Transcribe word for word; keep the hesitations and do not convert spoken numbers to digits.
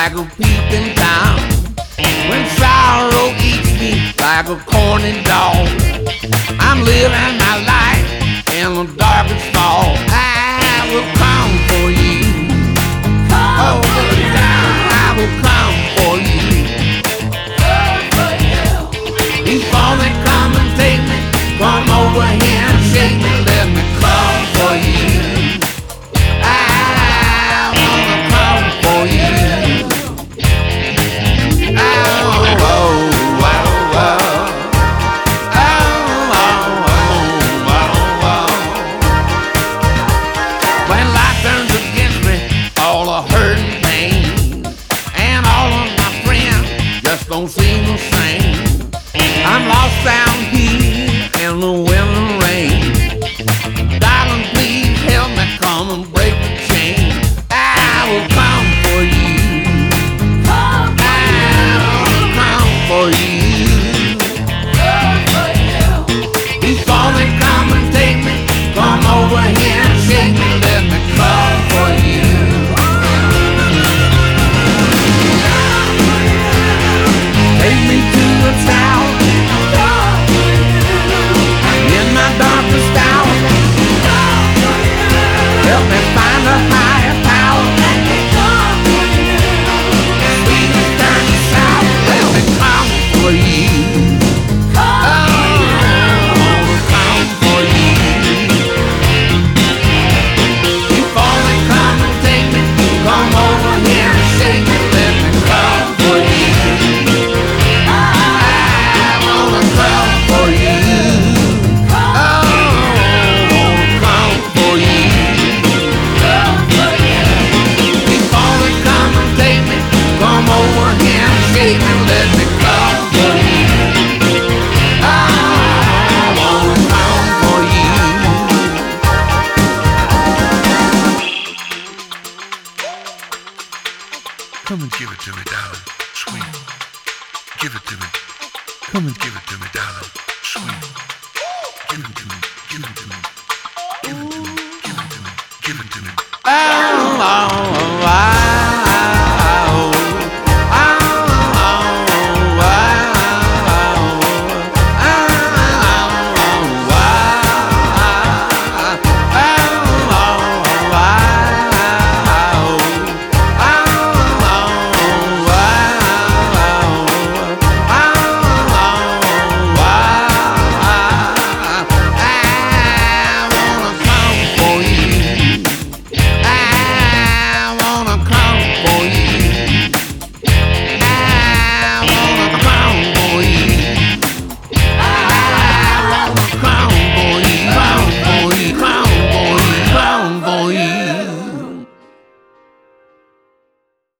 like a peeping Tom. When sorrow eats me like a corny dog, I'm living my life in the darkest fall. I will come for you. Oh, down, I will come for you. Before they come and take me, come over here and shake me. Let me come for you. I wanna come for you. Oh, oh, oh, oh. Oh, oh, oh, oh, oh. When life turns against me, all the hurt and pain, and all of my friends just don't seem the same. I'm lost down here in the wind and rain. Darling, please help me come and break the chain. I will come for you. I will come for you. Before they come and take me, come over here and shake me. Let me come for you. Take me to a tower in my darkest hour. Help me find a higher power. Sweet as turning sour. Let me come for you. Oh, I wanna come for you. Before they come and take me, come over here and shake me. Let me come for you. I wanna come for you. Shake me, let me come for you. I wanna come for you. Come and give it to me, darling, sweet. Give it to me. Come and give it to me, darling, sweet. Give it to me, give it to me. Give it to me, give it to me, give it to me. Oh, oh, oh,